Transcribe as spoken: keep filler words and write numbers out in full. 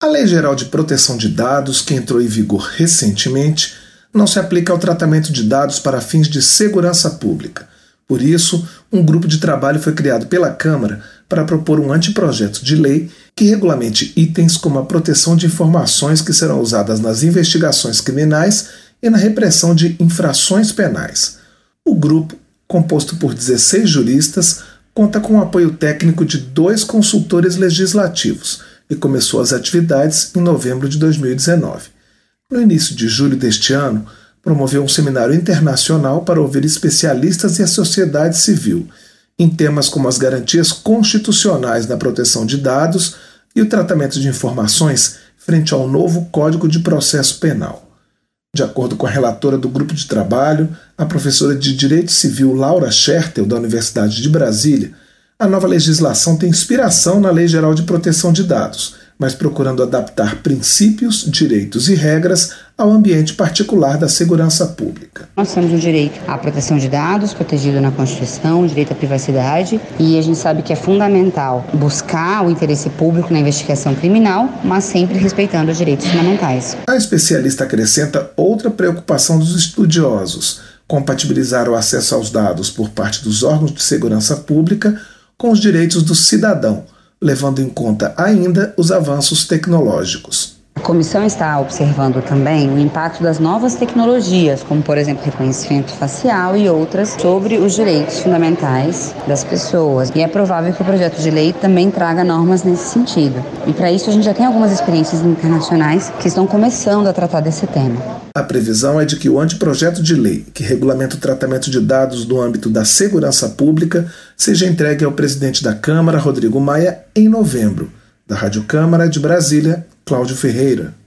A Lei Geral de Proteção de Dados, que entrou em vigor recentemente, não se aplica ao tratamento de dados para fins de segurança pública. Por isso, um grupo de trabalho foi criado pela Câmara para propor um anteprojeto de lei que regulamente itens como a proteção de informações que serão usadas nas investigações criminais e na repressão de infrações penais. O grupo, composto por dezesseis juristas, conta com o apoio técnico de dois consultores legislativos e começou as atividades em novembro de dois mil e dezenove. No início de julho deste ano, promoveu um seminário internacional para ouvir especialistas e a sociedade civil, em temas como as garantias constitucionais na proteção de dados e o tratamento de informações frente ao novo Código de Processo Penal. De acordo com a relatora do grupo de trabalho, a professora de Direito Civil Laura Schertel, da Universidade de Brasília, a nova legislação tem inspiração na Lei Geral de Proteção de Dados, mas procurando adaptar princípios, direitos e regras ao ambiente particular da segurança pública. Nós temos o direito à proteção de dados, protegido na Constituição, o direito à privacidade, e a gente sabe que é fundamental buscar o interesse público na investigação criminal, mas sempre respeitando os direitos fundamentais. A especialista acrescenta outra preocupação dos estudiosos: compatibilizar o acesso aos dados por parte dos órgãos de segurança pública com os direitos do cidadão, levando em conta ainda os avanços tecnológicos. A comissão está observando também o impacto das novas tecnologias, como, por exemplo, reconhecimento facial e outras, sobre os direitos fundamentais das pessoas. E é provável que o projeto de lei também traga normas nesse sentido. E para isso a gente já tem algumas experiências internacionais que estão começando a tratar desse tema. A previsão é de que o anteprojeto de lei, que regulamenta o tratamento de dados no âmbito da segurança pública, seja entregue ao presidente da Câmara, Rodrigo Maia, em novembro. Da Rádio Câmara de Brasília, Cláudio Ferreira.